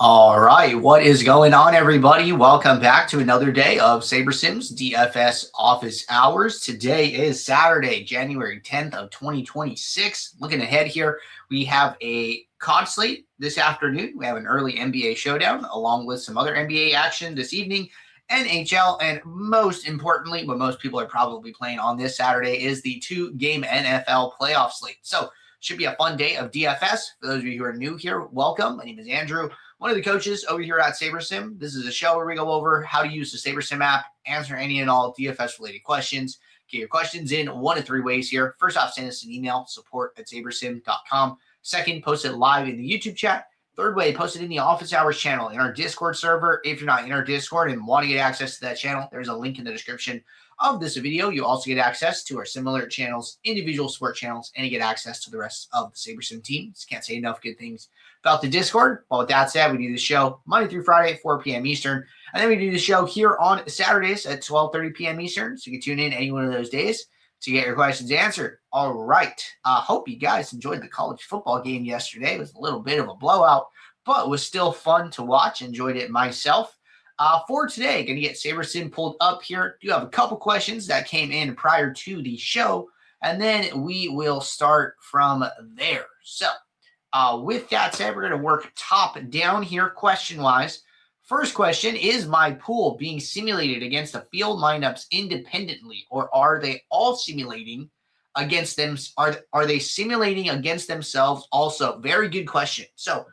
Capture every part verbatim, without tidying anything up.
All right, what is going on, everybody? Welcome back to another day of SaberSims D F S office hours. Today is Saturday, January tenth of twenty twenty-six. Looking ahead here, we have a C O D slate this afternoon. We have an early N B A showdown along with some other N B A action this evening, N H L, and most importantly, what most people are probably playing on this Saturday is the two-game N F L playoff slate. So should be a fun day of D F S. For those of you who are new here, welcome. My name is Andrew, one of the coaches over here at SaberSim. This is a show where we go over how to use the SaberSim app, answer any and all D F S-related questions. Get your questions in one of three ways here. First off, send us an email, support at sabersim dot com. Second, post it live in the YouTube chat. Third way, post it in the office hours channel in our Discord server. If you're not in our Discord and want to get access to that channel, there's a link in the description of this video. You also get access to our similar channels, individual support channels, and you get access to the rest of the SaberSim team. Just can't say enough good things about the Discord. But with that said, we do the show Monday through Friday at four p.m. Eastern, and then we do the show here on Saturdays at twelve thirty p.m. Eastern. So you can tune in any one of those days to get your questions answered. All right. I uh, hope you guys enjoyed the college football game yesterday. It was a little bit of a blowout, but it was still fun to watch. Enjoyed it myself. Uh, for today, going to get SaberSim pulled up here. Do have a couple questions that came in prior to the show, and then we will start from there. So uh, with that said, we're going to work top down here question-wise. First question, is my pool being simulated against the field lineups independently, or are they all simulating against them? Are, are they simulating against themselves also? Very good question. So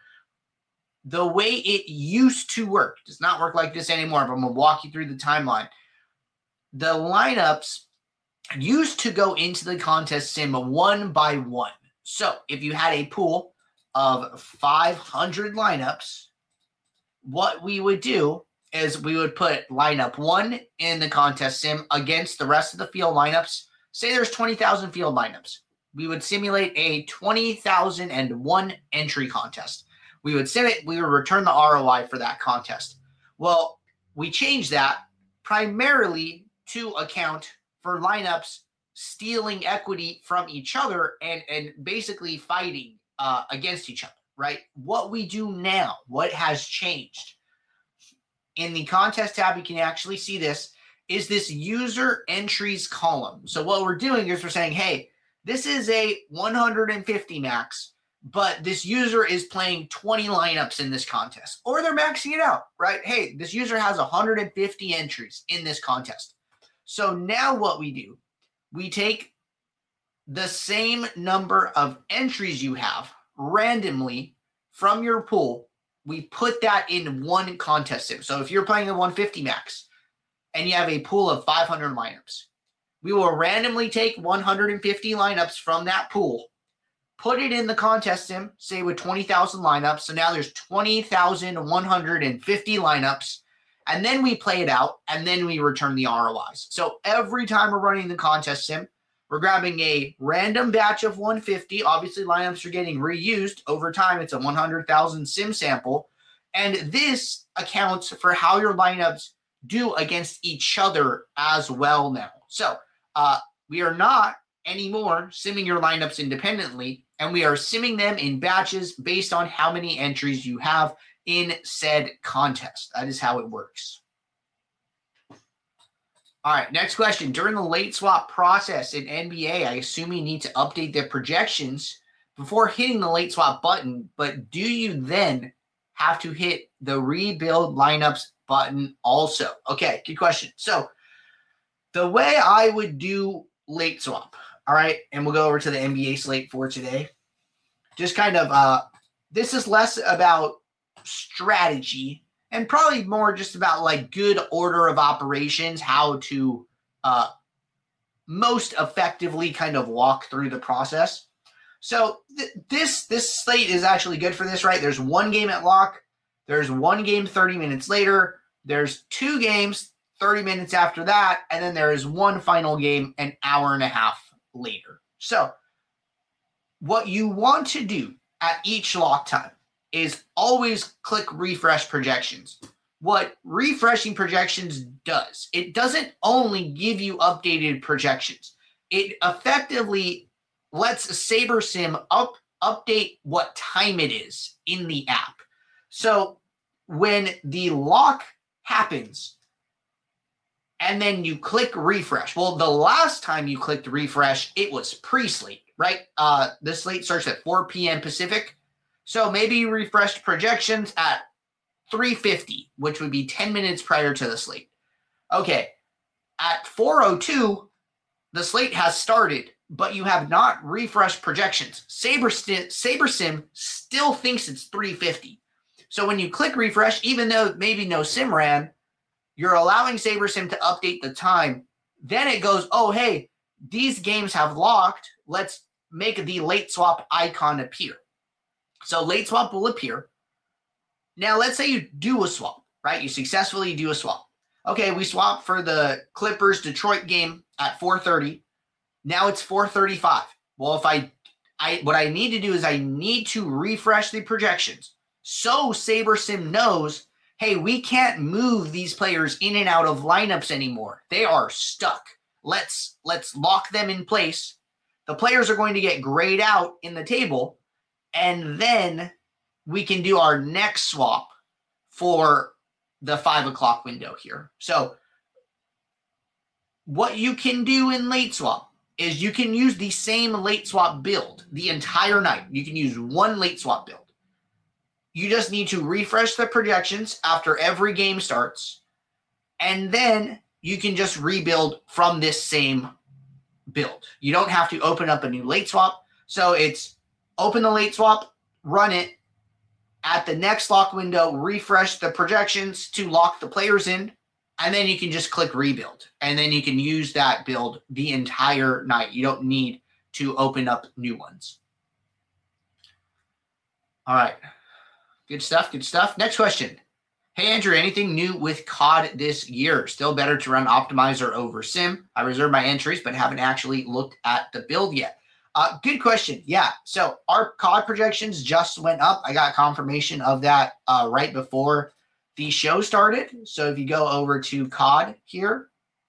the way it used to work does not work like this anymore, but I'm going to walk you through the timeline. The lineups used to go into the contest sim one by one. So if you had a pool of five hundred lineups, what we would do is we would put lineup one in the contest sim against the rest of the field lineups. Say there's twenty thousand field lineups. We would simulate a twenty thousand one entry contest. We would sim it. We would return the R O I for that contest. Well, we changed that primarily to account for lineups stealing equity from each other and, and basically fighting uh, against each other, right? What we do now, what has changed in the contest tab, you can actually see this, is this user entries column. So what we're doing is we're saying, hey, this is a one hundred fifty max, but this user is playing twenty lineups in this contest, or they're maxing it out, right? Hey, this user has one hundred fifty entries in this contest. So now what we do, we take the same number of entries you have randomly from your pool. We put that in one contest sim. So if you're playing a one fifty max and you have a pool of five hundred lineups, we will randomly take one hundred fifty lineups from that pool, put it in the contest sim, say with twenty thousand lineups. So now there's twenty thousand one hundred fifty lineups. And then we play it out, and then we return the R O Is. So every time we're running the contest sim, we're grabbing a random batch of one hundred fifty. Obviously, lineups are getting reused over time. It's a one hundred thousand sim sample. And this accounts for how your lineups do against each other as well now. So uh, we are not anymore simming your lineups independently, and we are simming them in batches based on how many entries you have in said contest. That is how it works. All right, next question. During the late swap process in N B A, I assume you need to update the projections before hitting the late swap button, but do you then have to hit the rebuild lineups button also? Okay, good question. So the way I would do late swap, all right, and we'll go over to the N B A slate for today. Just kind of, uh, this is less about strategy and probably more just about like good order of operations, how to uh, most effectively kind of walk through the process. So th- this this slate is actually good for this, right? There's one game at lock. There's one game thirty minutes later. There's two games thirty minutes after that. And then there is one final game an hour and a half later. So what you want to do at each lock time is always click refresh projections. What refreshing projections does, it doesn't only give you updated projections. It effectively lets SaberSim up, update what time it is in the app. So when the lock happens and then you click refresh. Well, the last time you clicked refresh, it was pre-slate, right? Uh, the slate starts at four p.m. Pacific. So maybe you refreshed projections at three fifty, which would be ten minutes prior to the slate. Okay, at four oh two, the slate has started, but you have not refreshed projections. SaberSim, SaberSim still thinks it's three fifty. So when you click refresh, even though maybe no sim ran, you're allowing SaberSim to update the time. Then it goes, oh, hey, these games have locked. Let's make the late swap icon appear. So late swap will appear. Now, let's say you do a swap, right? You successfully do a swap. Okay, we swapped for the Clippers-Detroit game at four thirty. Now it's four thirty-five. Well, if I, I, what I need to do is I need to refresh the projections so SaberSim knows, hey, we can't move these players in and out of lineups anymore. They are stuck. Let's let's lock them in place. The players are going to get grayed out in the table, and then we can do our next swap for the five o'clock window here. So what you can do in late swap is you can use the same late swap build the entire night. You can use one late swap build. You just need to refresh the projections after every game starts, and then you can just rebuild from this same build. You don't have to open up a new late swap. So it's open the late swap, run it. At the next lock window, refresh the projections to lock the players in, and then you can just click rebuild. And then you can use that build the entire night. You don't need to open up new ones. All right. Good stuff, good stuff. Next question. Hey, Andrew, anything new with C O D this year? Still better to run Optimizer over Sim. I reserved my entries, but haven't actually looked at the build yet. Uh, good question. Yeah, so our C O D projections just went up. I got confirmation of that uh, right before the show started. So if you go over to C O D here,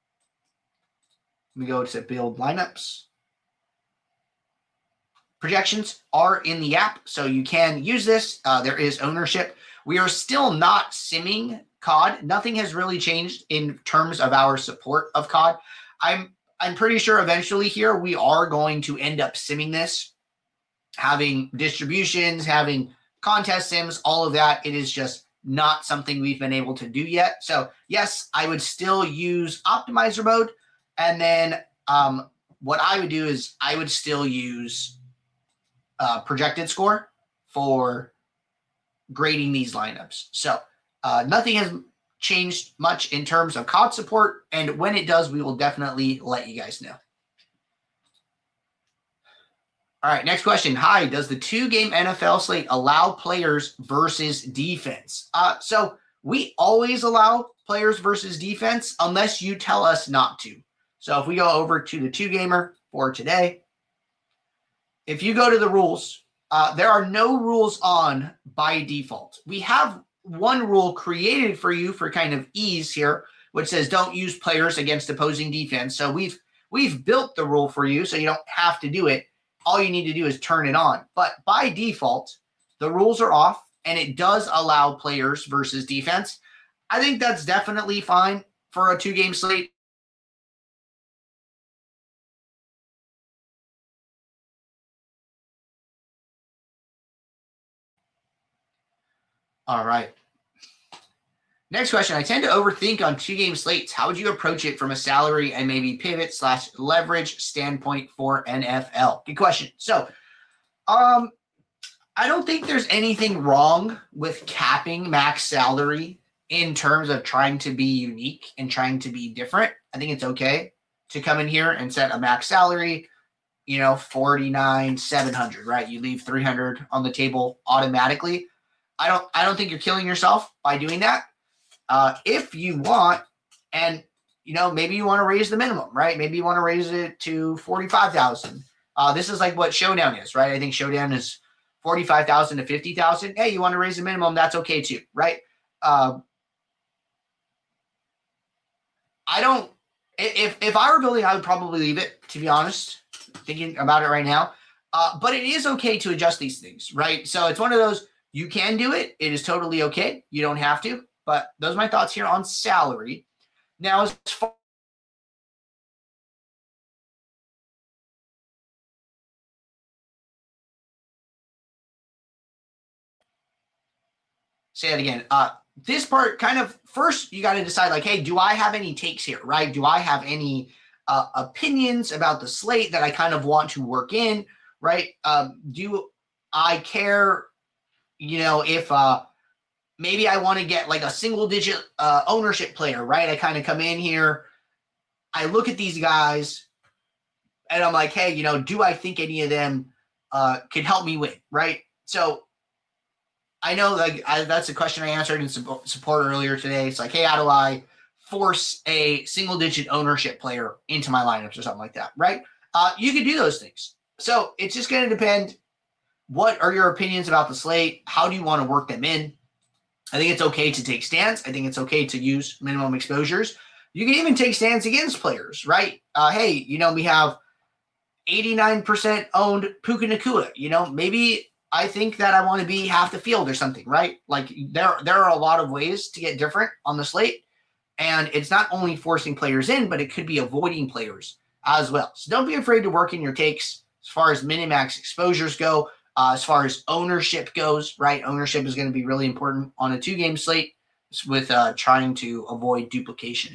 we go to build lineups. Projections are in the app, so you can use this. Uh, there is ownership. We are still not simming C O D. Nothing has really changed in terms of our support of C O D. I'm I'm pretty sure eventually here we are going to end up simming this, having distributions, having contest sims, all of that. It is just not something we've been able to do yet. So yes, I would still use optimizer mode. And then um, what I would do is I would still use uh, projected score for grading these lineups. So uh, nothing has changed much in terms of C O D support, and when it does, we will definitely let you guys know. All right, next question. Hi, does the two-game N F L slate allow players versus defense? Uh, so we always allow players versus defense unless you tell us not to. So if we go over to the two-gamer for today, if you go to the rules, uh, there are no rules on by default. We have one rule created for you for kind of ease here, which says don't use players against opposing defense. So we've we've built the rule for you so you don't have to do it. All you need to do is turn it on. But by default, the rules are off, and it does allow players versus defense. I think that's definitely fine for a two-game slate. All right. Next question. I tend to overthink on two-game slates. How would you approach it from a salary and maybe pivot slash leverage standpoint for N F L? Good question. So um, I don't think there's anything wrong with capping max salary in terms of trying to be unique and trying to be different. I think it's okay to come in here and set a max salary, you know, forty-nine seven hundred, right? You leave three hundred on the table automatically. I don't I don't think you're killing yourself by doing that. Uh, if you want, and, you know, maybe you want to raise the minimum, right? Maybe you want to raise it to forty-five thousand. Uh, this is like what Showdown is, right? I think Showdown is forty-five thousand to fifty thousand. Hey, you want to raise the minimum? That's okay too, right? Uh, I don't, if, if I were building, I would probably leave it, to be honest, thinking about it right now. Uh, but it is okay to adjust these things, right? So it's one of those, You can do it. It is totally okay. You don't have to. But those are my thoughts here on salary. Now, as far say it again. Uh, this part kind of first you got to decide like, hey, do I have any takes here, right? Do I have any uh, opinions about the slate that I kind of want to work in, right? Um, do I care, you know, if uh, maybe I want to get like a single digit uh, ownership player, right? I kind of come in here, I look at these guys, and I'm like, hey, you know, do I think any of them uh, could help me win, right? So I know like I, that's a question I answered in support earlier today. It's like, hey, how do I force a single digit ownership player into my lineups or something like that, right? Uh, you can do those things. So it's just going to depend. What are your opinions about the slate? How do you want to work them in? I think it's okay to take stands. I think it's okay to use minimum exposures. You can even take stands against players, right? Uh, hey, you know, we have eighty-nine percent owned Puka Nacua. You know, maybe I think that I want to be half the field or something, right? Like there, there are a lot of ways to get different on the slate. And it's not only forcing players in, but it could be avoiding players as well. So don't be afraid to work in your takes as far as minimax exposures go. Uh, as far as ownership goes, right? Ownership is going to be really important on a two-game slate with uh, trying to avoid duplication.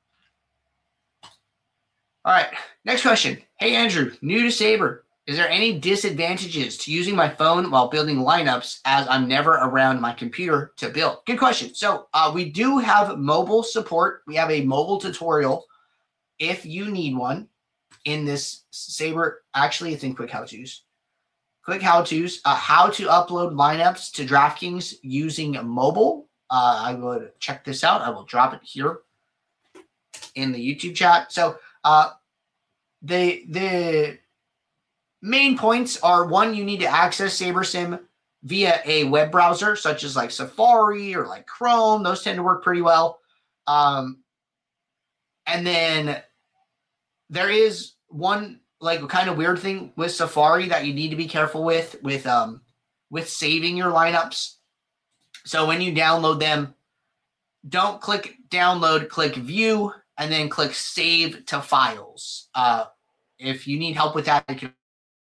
All right, next question. Hey, Andrew, new to Saber. Is there any disadvantages to using my phone while building lineups as I'm never around my computer to build? Good question. So uh, we do have mobile support. We have a mobile tutorial if you need one in this Saber. Actually, it's in Quick How-Tos. Quick how-tos, uh, how to upload lineups to DraftKings using mobile. Uh, I would check this out. I will drop it here in the YouTube chat. So uh, the the main points are, one, you need to access SaberSim via a web browser, such as like Safari or like Chrome. Those tend to work pretty well. Um, and then there is one like kind of weird thing with Safari that you need to be careful with, with, um, with saving your lineups. So when you download them, don't click download, click view, and then click save to files. Uh, if you need help with that, you can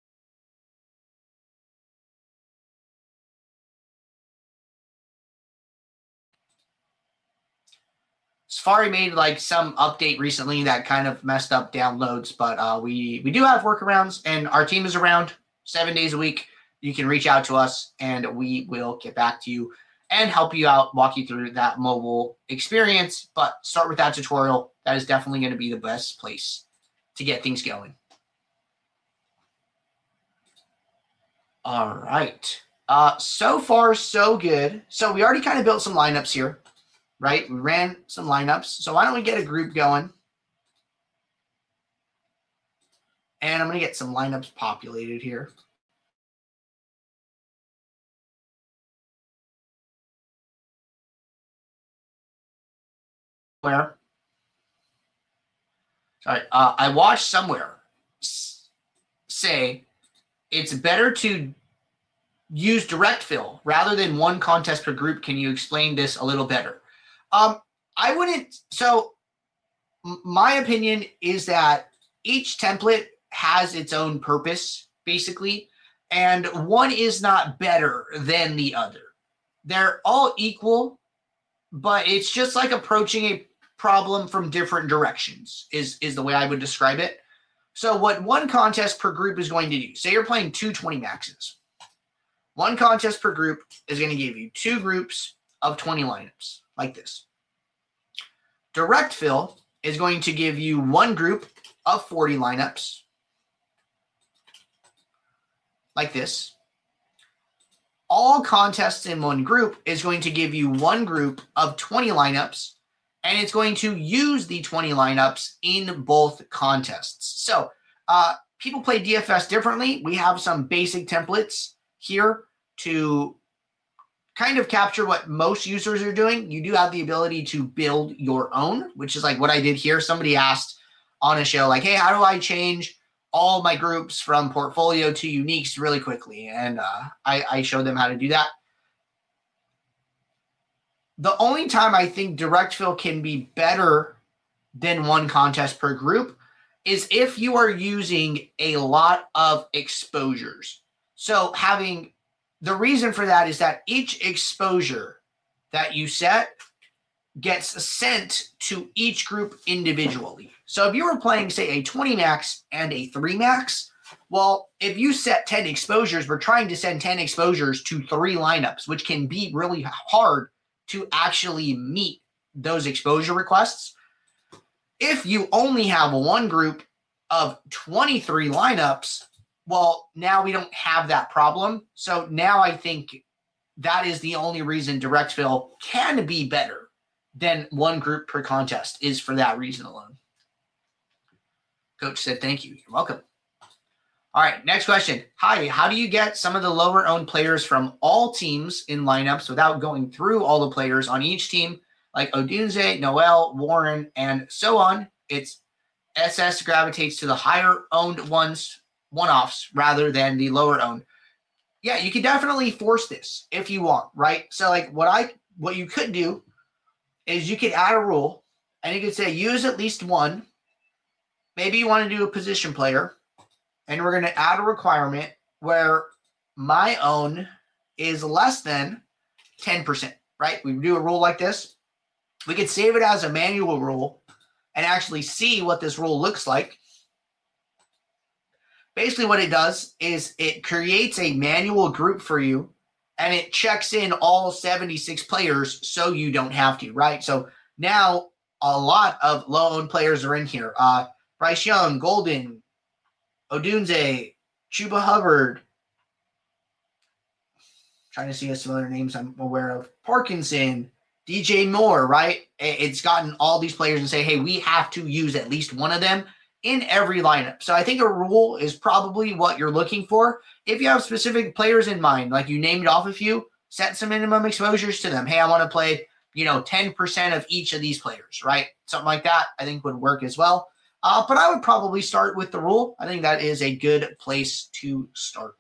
Safari made like some update recently that kind of messed up downloads, but uh, we we do have workarounds, and our team is around seven days a week. You can reach out to us, and we will get back to you and help you out, walk you through that mobile experience. But start with that tutorial. That is definitely going to be the best place to get things going. All right. Uh, so far, so good. So we already kind of built some lineups here. Right? We ran some lineups. So why don't we get a group going? And I'm going to get some lineups populated here. Where? Sorry. Uh, I watched somewhere say it's better to use direct fill rather than one contest per group. Can you explain this a little better? Um, I wouldn't. So my opinion is that each template has its own purpose, basically, and one is not better than the other. They're all equal, but it's just like approaching a problem from different directions is, is the way I would describe it. So what one contest per group is going to do, say you're playing two twenty maxes. One contest per group is going to give you two groups of twenty lineups. Like this. Direct fill is going to give you one group of forty lineups. Like this. All contests in one group is going to give you one group of twenty lineups, and it's going to use the twenty lineups in both contests. So uh, people play D F S differently. We have some basic templates here to kind of capture what most users are doing. You do have the ability to build your own, which is like what I did here. Somebody asked on a show, like, hey, how do I change all my groups from portfolio to uniques really quickly? And uh, I, I showed them how to do that. the only time I think direct fill can be better than one contest per group is if you are using a lot of exposures. So having the reason for that is that each exposure that you set gets sent to each group individually. So if you were playing, say, a twenty max and a three max, well, if you set ten exposures, we're trying to send ten exposures to three lineups, which can be really hard to actually meet those exposure requests. If you only have one group of twenty-three lineups, well, now we don't have that problem. So now I think that is the only reason direct fill can be better than one group per contest, is for that reason alone. Coach said, thank you. You're welcome. All right, next question. Hi, how do you get some of the lower owned players from all teams in lineups without going through all the players on each team, like Odunze, Noel, Warren, and so on? It's S S gravitates to the higher owned ones, one-offs, rather than the lower owned. Yeah, you can definitely force this if you want, right? So like what I what you could do is you could add a rule and you could say use at least one. Maybe you want to do a position player, and we're going to add a requirement where my own is less than ten percent, right? We do a rule like this. We could save it as a manual rule and actually see what this rule looks like. Basically what it does is it creates a manual group for you, and it checks in all seventy-six players so you don't have to, right? So now a lot of low-owned players are in here. Uh, Bryce Young, Golden, Odunze, Chuba Hubbard. Trying to see some other names I'm aware of. Parkinson, D J Moore, right? It's gotten all these players and say, hey, we have to use at least one of them in every lineup. So I think a rule is probably what you're looking for. If you have specific players in mind, like you named off a few, set some minimum exposures to them. Hey, I want to play, you know, ten percent of each of these players, right? Something like that I think would work as well. Uh, but I would probably start with the rule. I think that is a good place to start.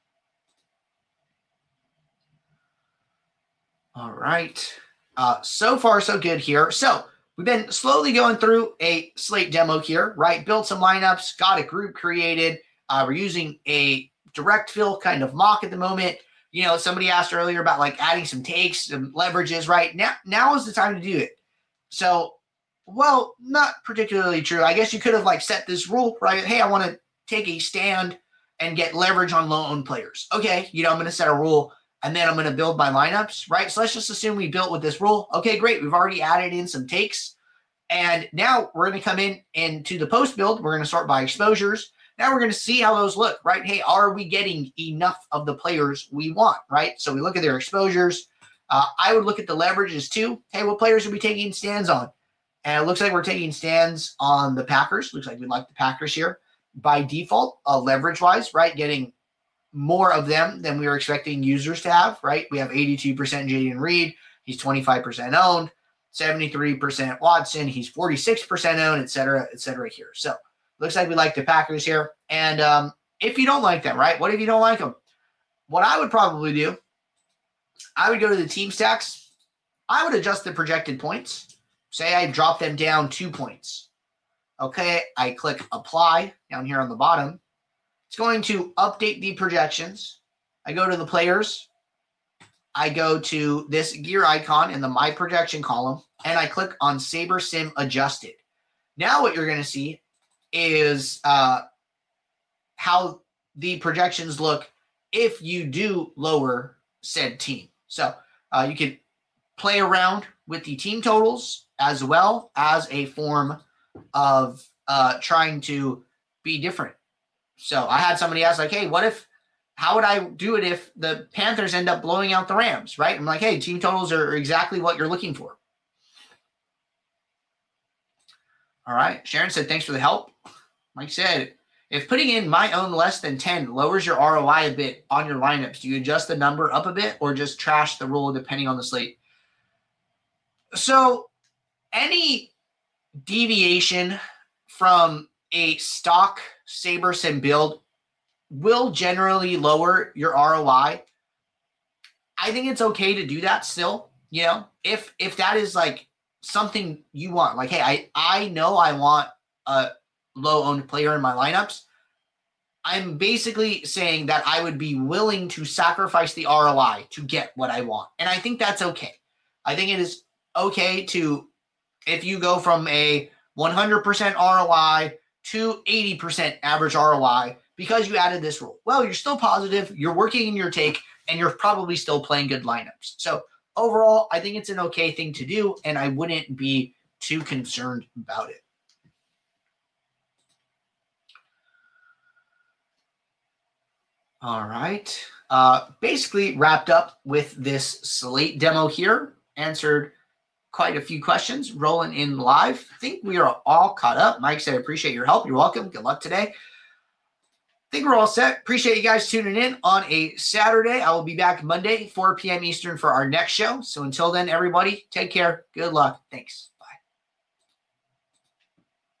All right. Uh, so far, so good here. So we've been slowly going through a slate demo here, right? Built some lineups, got a group created. Uh, we're using a direct fill kind of mock at the moment. You know, somebody asked earlier about like adding some takes, some leverages, right? Now, now is the time to do it. So, well, not particularly true. I guess you could have like set this rule, right? Hey, I want to take a stand and get leverage on low-owned players. Okay, you know, I'm going to set a rule, and then I'm going to build my lineups, right? So let's just assume we built with this rule. Okay, great. We've already added in some takes. And now we're going to come in into the post build. We're going to sort by exposures. Now we're going to see how those look, right? Hey, are we getting enough of the players we want, right? So we look at their exposures. Uh, I would look at the leverages too. Hey, what players are we taking stands on? And it looks like we're taking stands on the Packers. Looks like we like the Packers here by default, uh, leverage-wise, right? Getting more of them than we were expecting users to have, right? We have eighty-two percent Jayden Reed. He's twenty-five percent owned. seventy-three percent Watson. He's forty-six percent owned, et cetera, et cetera here. So looks like we like the Packers here. And um, if you don't like them, right? What if you don't like them? What I would probably do, I would go to the team stacks. I would adjust the projected points. Say I drop them down two points. Okay, I click apply down here on the bottom. It's going to update the projections. I go to the players. I go to this gear icon in the My Projection column, and I click on SaberSim Adjusted. Now what you're going to see is uh, how the projections look if you do lower said team. So uh, you can play around with the team totals as well as a form of uh, trying to be different. So I had somebody ask like, hey, what if, how would I do it if the Panthers end up blowing out the Rams, right? I'm like, hey, team totals are exactly what you're looking for. All right. Sharon said, thanks for the help. Mike said, if putting in my own less than ten lowers your R O I a bit on your lineups, do you adjust the number up a bit or just trash the rule depending on the slate? So any deviation from a stock SaberSim build will generally lower your R O I. I think it's okay to do that still, You know, if if that is like something you want, like, hey, I, I know I want a low-owned player in my lineups, I'm basically saying that I would be willing to sacrifice the R O I to get what I want. And I think that's okay. I think it is okay to, if you go from a one hundred percent R O I to eighty percent average R O I because you added this rule. Well, you're still positive, you're working in your take, and you're probably still playing good lineups. So overall, I think it's an okay thing to do, and I wouldn't be too concerned about it. All right. Uh, basically wrapped up with this slate demo here. Answered quite a few questions. Rolling in live. I think we are all caught up. Mike said, appreciate your help. You're welcome. Good luck today. I think we're all set. Appreciate you guys tuning in on a Saturday. I will be back Monday, four p.m. Eastern for our next show. So until then, everybody, take care. Good luck. Thanks.